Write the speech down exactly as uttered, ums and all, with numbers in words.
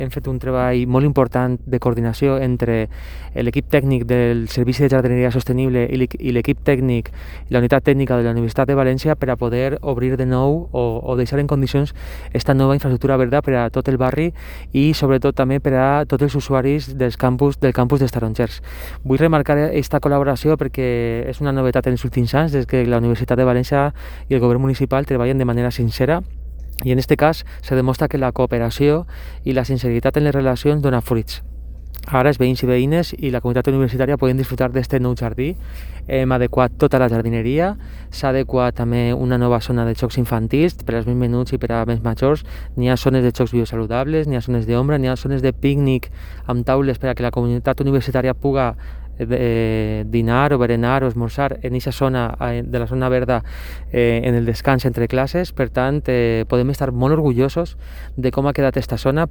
hem fet un treball molt important de coordinació entre l'equip tècnic del Servici de Jardineria Sostenible i l'equip tècnic i la unitat tècnica de la Universitat de València per a poder obrir de nou o, o deixar en condicions esta nova infraestructura verda per a tot el barri i sobretot també per a tots els usuaris dels campus, del campus dels Tarongers. Vull remarcar aquesta col·laboració perquè és una novetat en els últims anys des que la Universitat de València i el govern municipal treballen de manera sincera. I en aquest cas se demostra que la cooperació i la sinceritat en les relacions dona fruits. Ara els veïns i veïnes i la comunitat universitària poden disfrutar d'aquest nou jardí. Hem adequat tota la jardineria, s'ha adequat també una nova zona de jocs infantils per als més menuts i per a més majors. N'hi ha zones de jocs biosaludables, n'hi ha zones d'ombra, n'hi ha zones de pícnic amb taules per a que la comunitat universitària puga eh, dinar o berenar o esmorzar en aquesta zona de la zona verda eh, en el descans entre classes. Per tant, eh, podem estar molt orgullosos de com ha quedat aquesta zona.